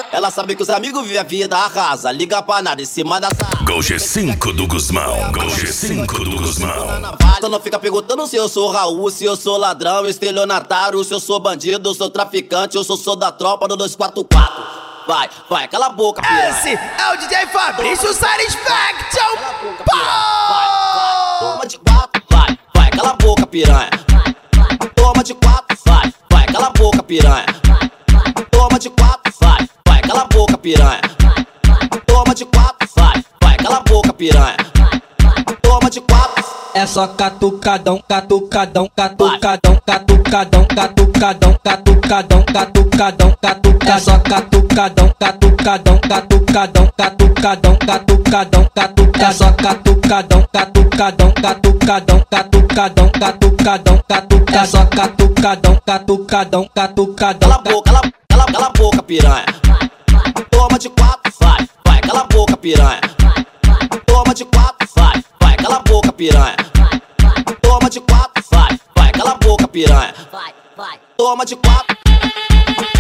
Ela sabe que os amigos vivem a vida, arrasa. Liga pra nada em cima da sala. Gol G5 do Guzmão. Gol G5 do Guzmão. Tu não fica perguntando se eu sou Raul, se eu sou ladrão, estelionatário, se eu sou bandido, eu sou traficante, eu sou da tropa do 244. Vai, vai, cala a boca, piranha. Esse é o DJ Fabrício Satisfaction. Toma de quatro, vai, vai, cala a boca, piranha. Toma de quatro, vai, vai, cala a boca, piranha. Toma de quatro, vai, vai, cala a boca, piranha. Toma de quatro, vai, vai, cala a boca, piranha. Toma de quatro. É só catucadão, catucadão, catucadão, catucadão, catucadão, catucadão, catucadão, catucadão. É só catucadão, catucadão, catucadão, catucadão, catucadão, catucadão. É só catucadão, catucadão, catucadão, catucadão, catucadão, catucadão. É só catucadão, catucadão, catucadão. Cala a boca, cala a boca, piranha. Toma de quatro, vai, vai, cala a boca, piranha. Toma de quatro, vai, vai, cala a boca, piranha. Toma de quatro, vai, vai, cala a boca, piranha. Toma de quatro.